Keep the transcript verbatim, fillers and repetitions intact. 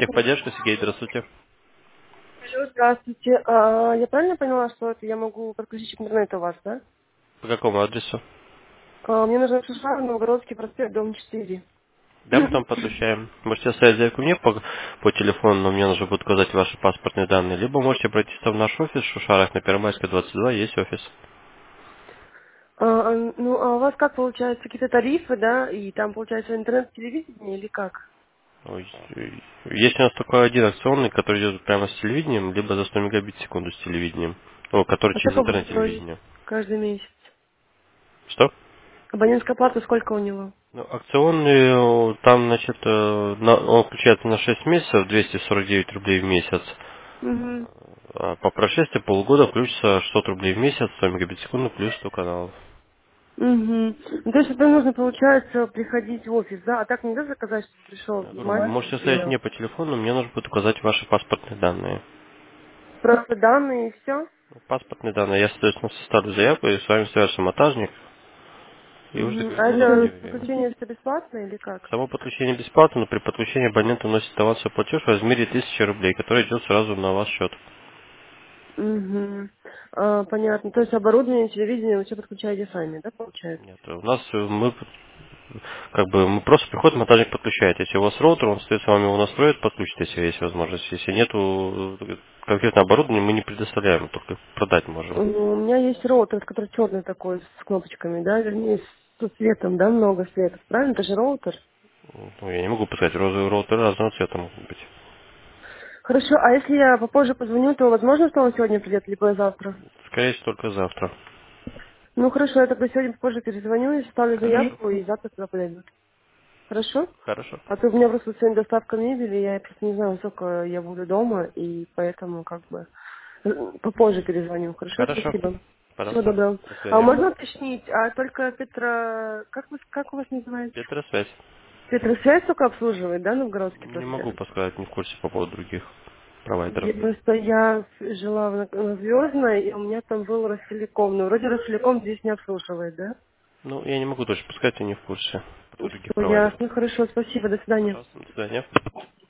Техподдержка, Сергей, здравствуйте. Алло, здравствуйте. А, я правильно поняла, что это я могу подключить к интернету у вас, да? По какому адресу? А, мне нужно Шишар, Новгородский проспект, дом четыре. Да, мы там подключаем. Можете оставить заявку мне по, по телефону, но мне нужно будет указать ваши паспортные данные. Либо можете обратиться в наш офис в Шушарах на Первомайской двадцать два, есть офис. А, а, ну, а у вас как получается, какие-то тарифы, да? И там получается интернет-телевидение или как? Ой, э, есть у нас только один акционный, который идет прямо с телевидением, либо за сто мегабит в секунду с телевидением. О, который А через сколько будет стоить интернет-телевидение. каждый месяц? Что? Абонентская плата сколько у него? Ну, акционный, э, там, значит, э, на- он включается на шесть месяцев, двести сорок девять рублей в месяц. Угу. А по прошествии полугода включится шестьсот рублей в месяц, сто мегабит в секунду плюс сто каналов. Угу. Ну, то есть это нужно, получается, приходить в офис, да? А так нельзя заказать, чтобы пришел Я говорю, мастер можете оставить сделал? мне по телефону, мне нужно будет указать ваши паспортные данные. Просто данные и все? Паспортные данные, я, соответственно, составлю заявку и с вами свяжется монтажник, и уже Угу. А договоритесь о это дне и времени. подключение все бесплатно или как? Само подключение бесплатно, но при подключении абонент вносит авансовый платеж в размере тысячи рублей, который идет сразу на ваш счет. Угу. А, понятно. То есть оборудование, телевидение вы все подключаете сами, да, получается? Нет, у нас э, мы как бы мы просто приходит, монтажник подключает. Если у вас роутер, он, соответственно, вам его настроит, подключит, если есть возможность. Если нету э, конкретно оборудования, мы не предоставляем, только продать можем. Ну, у меня есть роутер, который черный такой, с кнопочками, да, вернее, со светом, да, много светов. Правильно? Это же роутер. Ну, я не могу сказать, розовый роутер разного цвета могут быть. Хорошо, а если я попозже позвоню, то возможно, что он сегодня придет, либо завтра? Скорее всего, только завтра. Ну, хорошо, я тогда сегодня попозже перезвоню и ставлю Хорошо. заявку, и завтра туда подойдут. Хорошо? Хорошо. А то у меня просто сегодня доставка мебели, я просто не знаю, сколько я буду дома, и поэтому как бы э, попозже перезвоню. Хорошо, Хорошо. спасибо. Всего Пожалуйста. доброго. До А связи. можно уточнить, а только Петра... Как, вы, как у вас называется? Петросвязь. Петросвязь только обслуживает, да, Новгородский Не могу проспект? подсказать, не в курсе по поводу других провайдеров. Я просто я жила в, на Звездной, и у меня там был Ростелеком. Но вроде Ростелеком здесь не обслуживает, да? Ну, я не могу точно подсказать, я не в курсе других Все провайдеров. ясно, хорошо, спасибо, до свидания. Пожалуйста, до свидания.